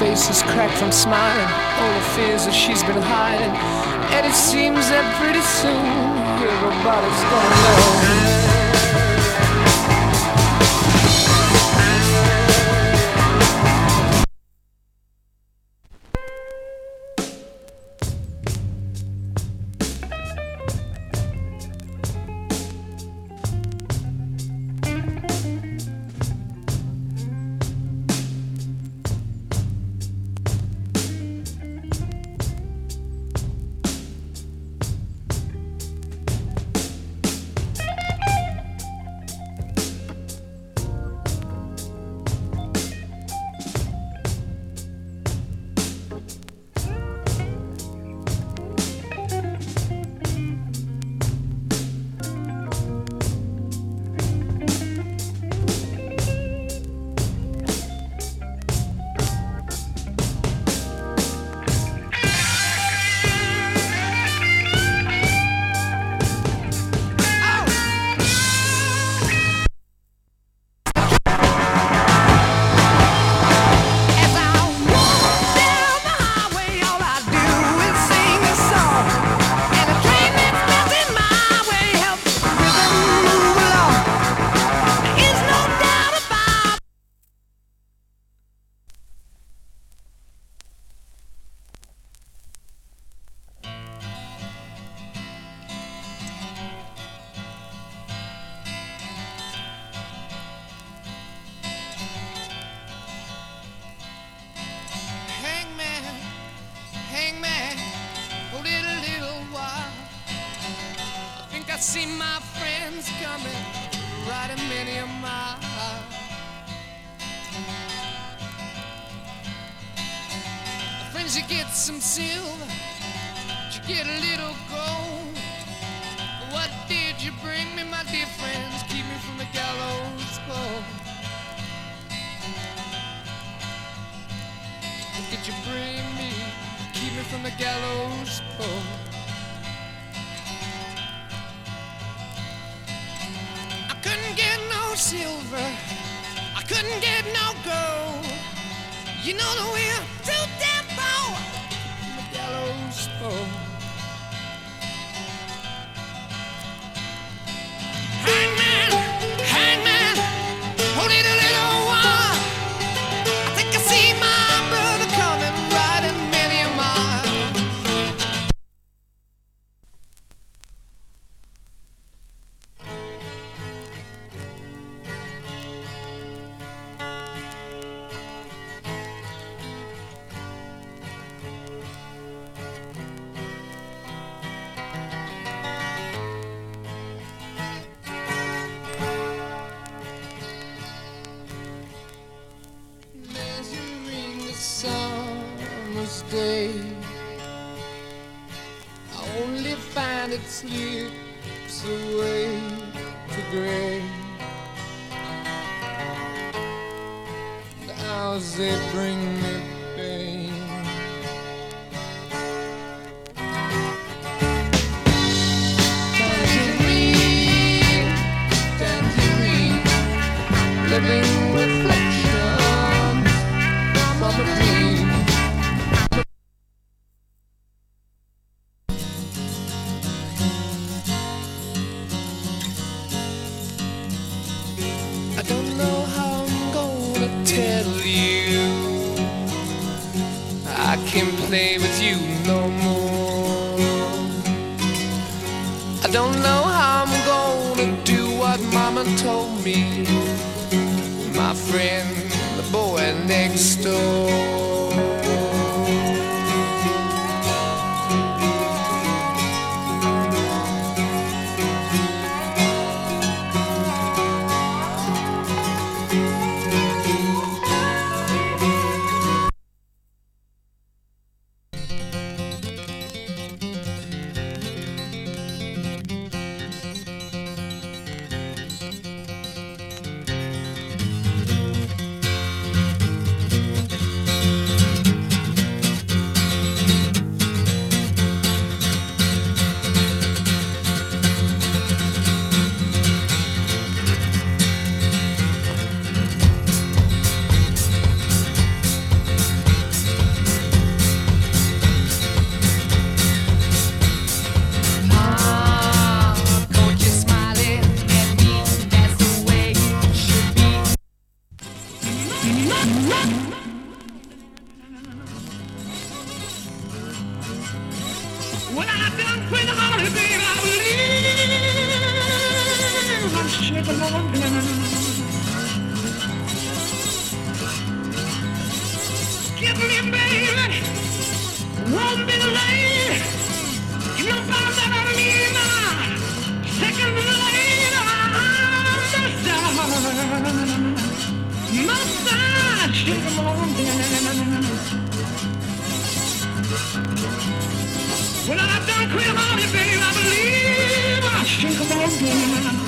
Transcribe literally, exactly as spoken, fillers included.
face is cracked from smiling, all the fears that she's been hiding. And it seems that pretty soon everybody's gonna know. See my friends coming, riding many a mile. Friends, you get some silver, you get a little gold. What did you bring me, my dear friends? Keep me from the gallows pole. What did you bring me? Keep me from the gallows pole. Silver, I couldn't get no gold. You know that we're too damn poor from the gallows pole. Hangman, hangman, hold it a little while. I think I see my brother coming, riding many a mile. Summer's day, I only find it slips away to gray. The hours they bring me pain. Tangerine, tangerine, living reflections from a dream. I don't know how I'm gonna tell you I can't play with you no more. I don't know how I'm gonna do what Mama told me, my friend, the boy next door. shake 'em on down. Give me, baby, won't be late. You know about that I mean now. Second later, massage, massage, shake 'em on down. When I done quit on you, baby, I believe I'll shake 'em on down.